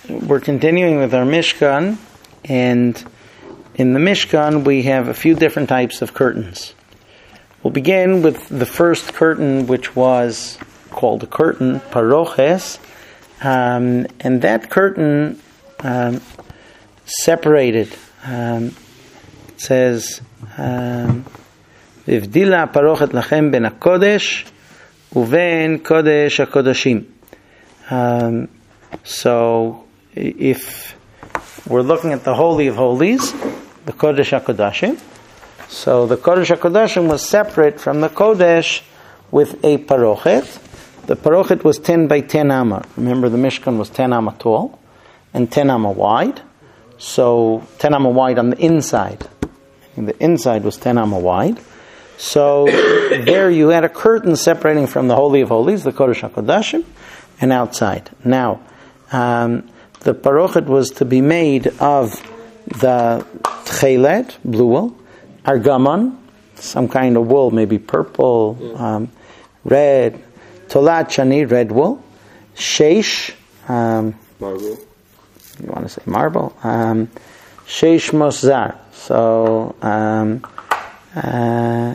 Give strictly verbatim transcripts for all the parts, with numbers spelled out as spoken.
we're continuing with our Mishkan, and in the Mishkan we have a few different types of curtains. We'll begin with the first curtain, which was called a curtain, paroches, um, and that curtain um, separated. Um, it says, um, "Vivdila parochet lachem ben hakodesh uven kodesh hakodashim." Um, so, if we're looking at the Holy of Holies, the Kodesh HaKodashim, so the Kodesh HaKodashim was separate from the Kodesh with a parochet. The parochet was ten by ten amma. Remember, the Mishkan was ten amma tall and ten amma wide. So ten amma wide on the inside. And the inside was ten amma wide. So there you had a curtain separating from the Holy of Holies, the Kodesh HaKodashim, and outside. Now, um, the parochet was to be made of the tchelet, blue wool, argamon, some kind of wool, maybe purple, um, red, tolat shani, red wool, sheish, um, marble. You want to say marble? Um, sheish moszar. So, um, uh,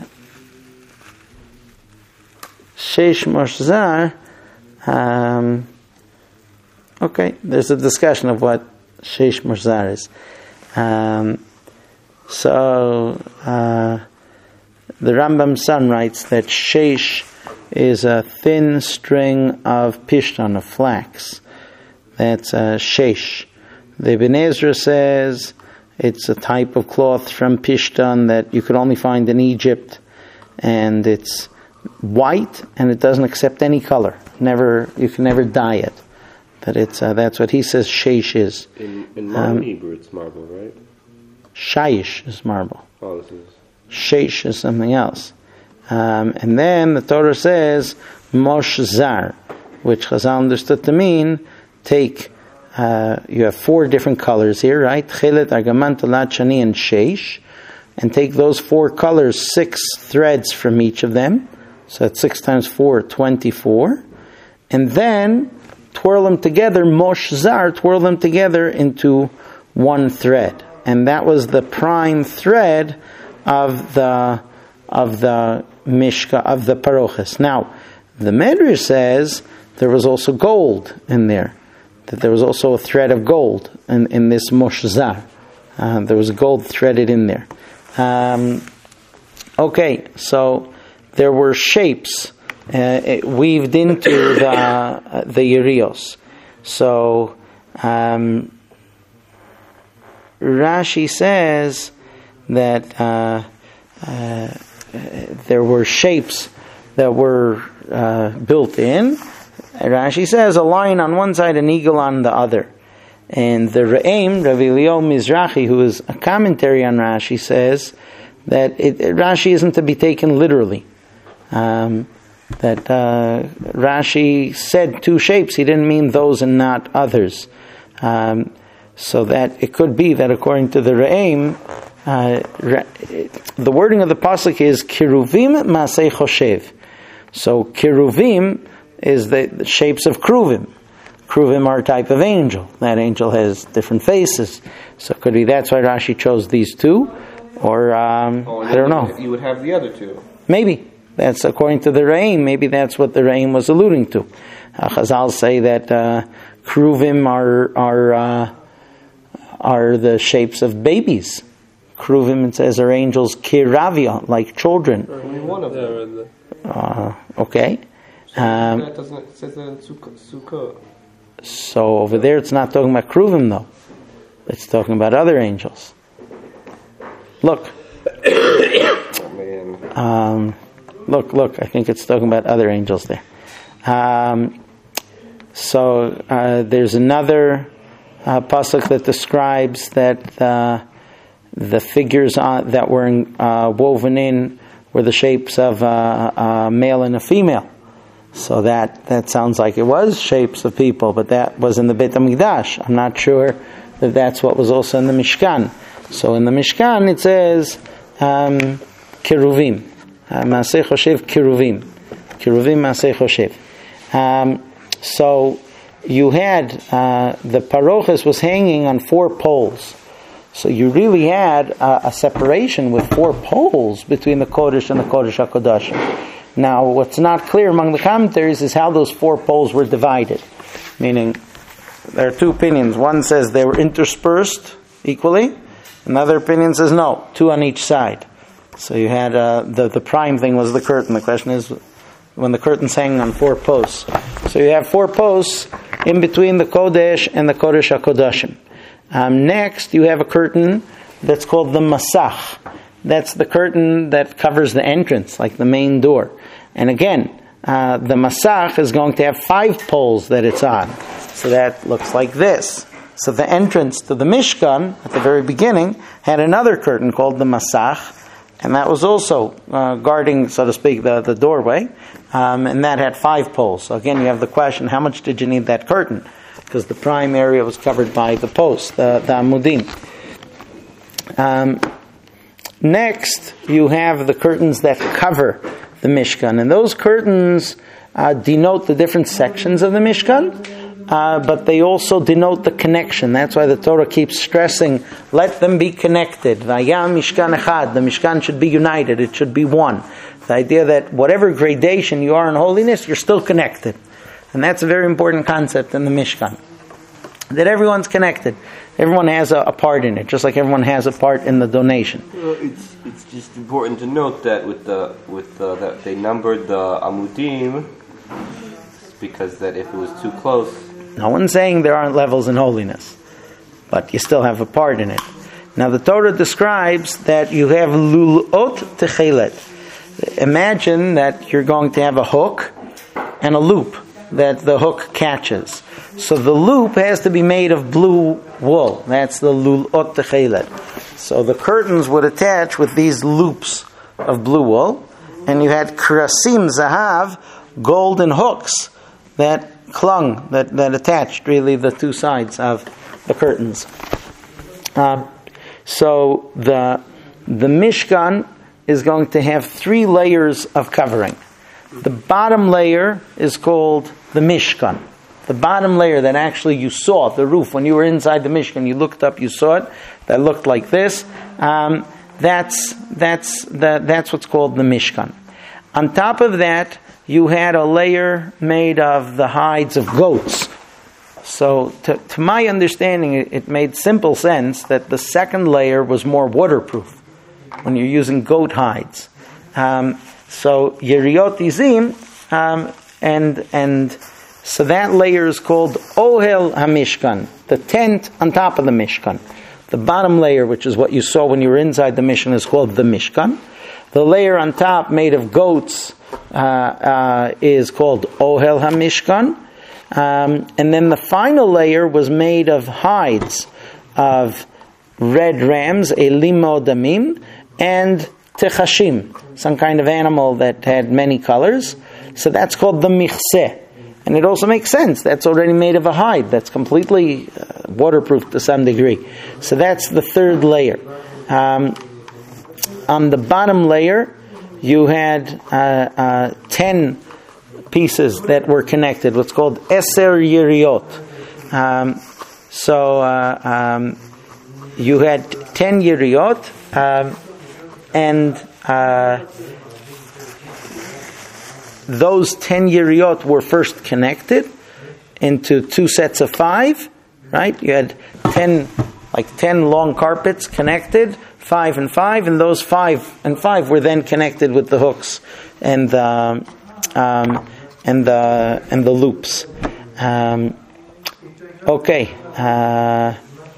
sheish moszar. Um, okay, there's a discussion of what sheish moszar is. Um, so, uh, the Rambam Son writes that sheish is a thin string of pishtan, of flax. That's uh, sheish. The Ibn Ezra says it's a type of cloth from pishtan that you could only find in Egypt, and it's white and it doesn't accept any color. Never, you can never dye it. That it's uh, that's what he says sheish is. In, in modern um, Hebrew, it's marble, right? Shaish is marble. Oh, this is... Sheish is something else. Um, and then the Torah says moshzar, which Chazal understood to mean take. Uh, you have four different colors here, right? Chelet, argaman, tolat shani, and sheish, and take those four colors, six threads from each of them. So that's six times four, twenty-four. And then twirl them together, moshzar, twirl them together into one thread. And that was the prime thread of the of the mishka, of the paroches. Now, the Medrash says there was also gold in there. That there was also a thread of gold in, in this moshzar. Uh, there was gold threaded in there. Um, okay, so there were shapes uh, weaved into the uh, the yerios. So um, Rashi says that uh, uh, there were shapes that were uh, built in. Rashi says a lion on one side, an eagle on the other. And the Re'im, Rav Eliyahu Mizrahi, who is a commentary on Rashi, says that it, Rashi isn't to be taken literally. Um, that uh, Rashi said two shapes, he didn't mean those and not others. Um, so that it could be that according to the Re'im, uh, the wording of the pasuk is Kiruvim Masei Choshev. So Kiruvim is the, the shapes of Kruvim. Kruvim are a type of angel. That angel has different faces. So could be that's why Rashi chose these two, or um, oh, I don't know. You would have the other two. Maybe that's according to the Re'im. Maybe that's what the Re'im was alluding to. Uh, Chazal say that uh, Kruvim are are uh, are the shapes of babies. Kruvim, it says, are angels kiravia, like children. Only one of them. Uh, okay. Um, that doesn't, it says that in Sukkah. So over there it's not talking about Kruvim though. It's talking about other angels. Look. Oh, man. Um, look, look, I think it's talking about other angels there. Um, so uh, there's another uh, pasuk that describes that uh, the figures on, that were in, uh, woven in were the shapes of uh, a male and a female. So that, that sounds like it was shapes of people, but that was in the Beit HaMikdash. I'm not sure that that's what was also in the Mishkan. So in the Mishkan it says um, Kiruvim. Maaseh Choshev Kiruvim. Kiruvim Maaseh Choshev. Um, so you had uh, the parochas was hanging on four poles. So you really had uh, a separation with four poles between the Kodesh and the Kodesh HaKodashim. Now, what's not clear among the commentaries is how those four poles were divided. Meaning, there are two opinions. One says they were interspersed equally. Another opinion says no, two on each side. So you had, uh, the, the prime thing was the curtain. The question is, when the curtain's hanging on four posts. So you have four posts in between the Kodesh and the Kodesh HaKodashim. Um, next, you have a curtain that's called the Masach. That's the curtain that covers the entrance, like the main door. And again, uh, the Masach is going to have five poles that it's on. So that looks like this. So the entrance to the Mishkan, at the very beginning, had another curtain called the Masach. And that was also uh, guarding, so to speak, the, the doorway. Um, and that had five poles. So again, you have the question, how much did you need that curtain? Because the prime area was covered by the posts, the, the amudim. Um, next, you have the curtains that cover the Mishkan. And those curtains uh, denote the different sections of the Mishkan, uh, but they also denote the connection. That's why the Torah keeps stressing, let them be connected. Vayam Mishkan Echad. The Mishkan should be united. It should be one. The idea that whatever gradation you are in holiness, you're still connected. And that's a very important concept in the Mishkan. That everyone's connected. Everyone has a, a part in it, just like everyone has a part in the donation. Well, it's it's just important to note that with the with the, that they numbered the amudim because that if it was too close. No one's saying there aren't levels in holiness, but you still have a part in it. Now the Torah describes that you have lulot techelet. Imagine that you're going to have a hook and a loop that the hook catches. So the loop has to be made of blue wool. That's the lulot techelet. So the curtains would attach with these loops of blue wool, and you had krasim zahav, golden hooks that clung, that, that attached really the two sides of the curtains. Um, so the the Mishkan is going to have three layers of covering. The bottom layer is called the Mishkan. The bottom layer that actually you saw, the roof, when you were inside the Mishkan, you looked up, you saw it, that looked like this. Um, that's that's the, that's what's called the Mishkan. On top of that, you had a layer made of the hides of goats. So, to, to my understanding, it, it made simple sense that the second layer was more waterproof when you're using goat hides. Um, so, Yeriot Izim, um, and and so that layer is called Ohel HaMishkan, the tent on top of the Mishkan. The bottom layer, which is what you saw when you were inside the Mishkan, is called the Mishkan. The layer on top, made of goats, uh, uh, is called Ohel HaMishkan. Um, and then the final layer was made of hides of red rams, elimo damim, and techashim, some kind of animal that had many colors. So that's called the michseh. And it also makes sense. That's already made of a hide. That's completely uh, waterproof to some degree. So that's the third layer. Um, on the bottom layer, you had uh, uh, ten pieces that were connected, what's called Eser Yeriot. Um, so uh, um, you had ten Yeriot, um, and uh, those ten Yeriot were first connected into two sets of five, right? You had ten, like ten long carpets connected, five and five, and those five and five were then connected with the hooks and the um, and the and the loops. Um, okay. Uh,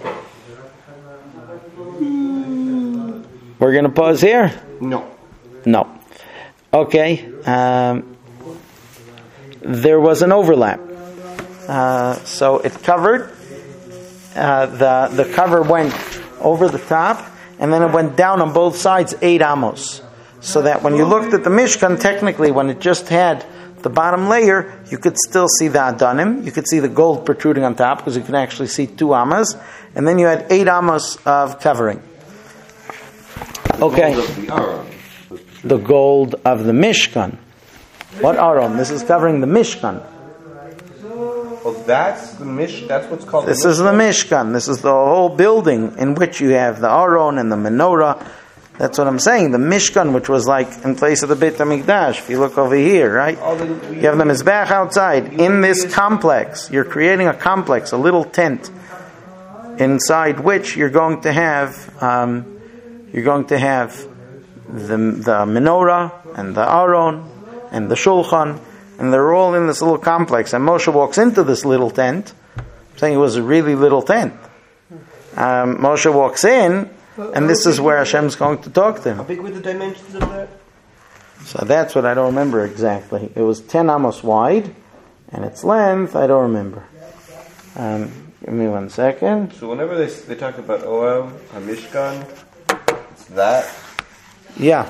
we're going to pause here? No. No. Okay. Um, there was an overlap. Uh, so it covered, uh, the, the cover went over the top, and then it went down on both sides eight amos. So that when you looked at the Mishkan, technically, when it just had the bottom layer, you could still see the Adanim. You could see the gold protruding on top, because you could actually see two amos. And then you had eight amos of covering. Okay. The gold of the Mishkan. What Aron? This is covering the Mishkan. Of that's the mish. That's what's called. This the is the Mishkan. This is the whole building in which you have the Aron and the menorah. That's what I'm saying. The Mishkan, which was like in place of the Beit HaMikdash. If you look over here, right? You have the Mizbech outside. In this complex, you're creating a complex, a little tent, inside which you're going to have, um, you're going to have the the menorah and the Aron and the Shulchan, and they're all in this little complex. And Moshe walks into this little tent. I'm saying it was a really little tent. Um, Moshe walks in. And this is where Hashem's going to talk to him. How big were the dimensions of that? So that's what I don't remember exactly. It was ten amos wide, and its length I don't remember. Um, give me one second. So whenever they they talk about Oel HaMishkan, it's that. Yeah.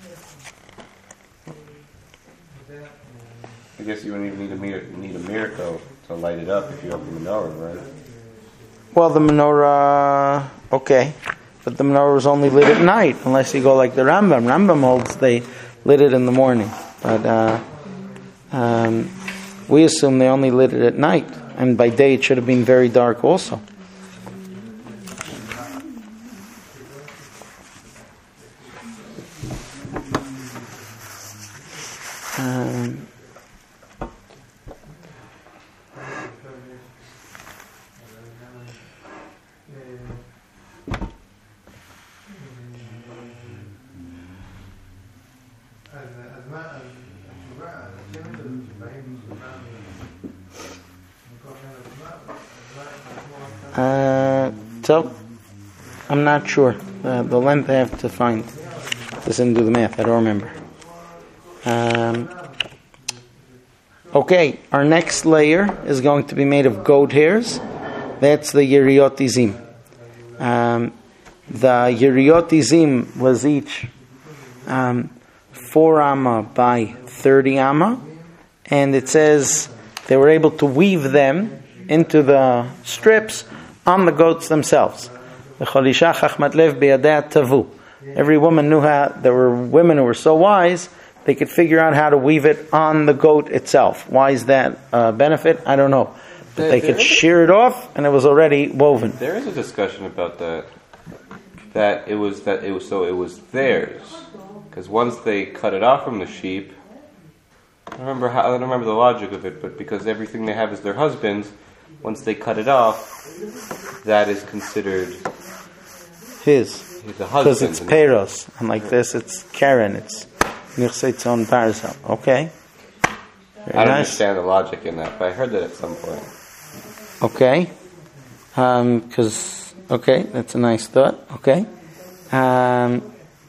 I guess you wouldn't even need a mir- need a miracle to light it up if you have the menorah, right? Well, the menorah, okay. But the menorah was only lit at night, unless you go like the Rambam. Rambam holds they lit it in the morning. But uh, um, we assume they only lit it at night. And by day it should have been very dark also. Um, Uh, so, I'm not sure. Uh, the length I have to find. Just didn't do the math. I don't remember. Um, okay, our next layer is going to be made of goat hairs. That's the Yeriot Izim. Um, the Yeriot Izim was each um, four amma by thirty amma, and it says they were able to weave them into the strips on the goats themselves. Every woman knew how. There were women who were so wise they could figure out how to weave it on the goat itself. Why is that a benefit? I don't know. But they could shear it off, and it was already woven. There is a discussion about that. That it was that it was so it was theirs, because once they cut it off from the sheep, I don't remember how. I don't remember the logic of it, but because everything they have is their husband's, once they cut it off, that is considered his. The husband. Because it's peros, and like this, it's Karen. It's nirsetzon parza. Okay. Very I don't nice. understand the logic in that, but I heard that at some point. Okay. Because, um, okay, that's a nice thought. Okay. Um,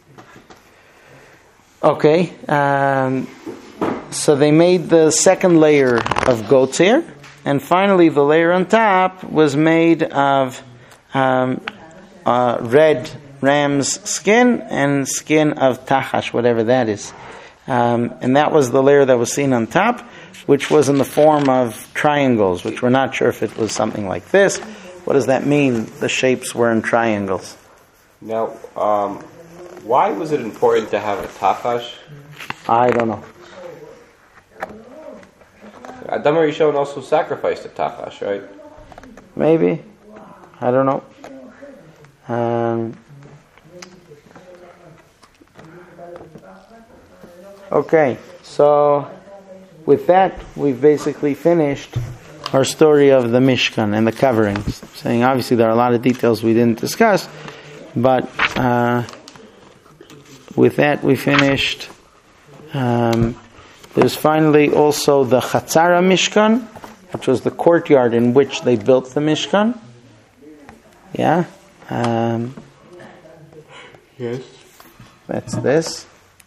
okay. Um, so they made the second layer of goat's hair, and finally the layer on top was made of um, uh, red ram's skin and skin of tachash, whatever that is. Um, and that was the layer that was seen on top, which was in the form of triangles, which we're not sure if it was something like this. What does that mean? The shapes were in triangles. Now, um, why was it important to have a tachash? I don't know. Adam Rishon also sacrificed a tachash, right? Maybe. I don't know. Um, okay, so with that, we've basically finished our story of the Mishkan and the coverings. Saying obviously there are a lot of details we didn't discuss, but uh, with that we finished. Um, there's finally also the Chatzara Mishkan, which was the courtyard in which they built the Mishkan. Yeah. Um, yes. That's this.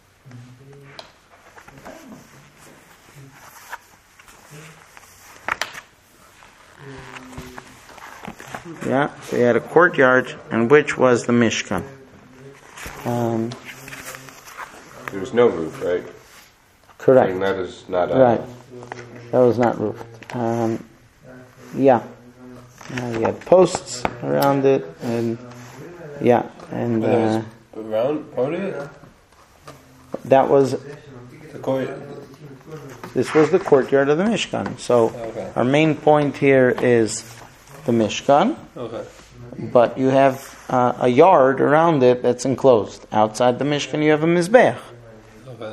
Yeah, so you had a courtyard in which was the Mishkan. Um, there was no roof, right? Correct. And that is not a... Right. That was not roofed. Um, yeah. Uh, you had posts around it, and yeah, and uh, around, around it? That was the court. This was the courtyard of the Mishkan. So Okay. our main point here is the Mishkan, Okay. but you have uh, a yard around it that's enclosed. Outside the Mishkan, you have a Mizbech. Okay.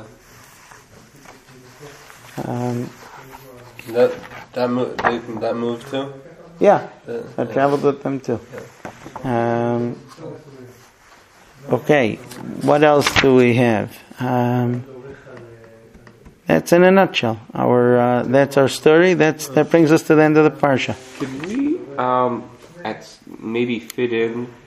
Um, That that moved. That moved too. yeah, Uh, I traveled with them too. Um, okay, what else do we have? Um, that's in a nutshell. Our uh, that's our story. That's that brings us to the end of the parsha. Could we um, at maybe fit in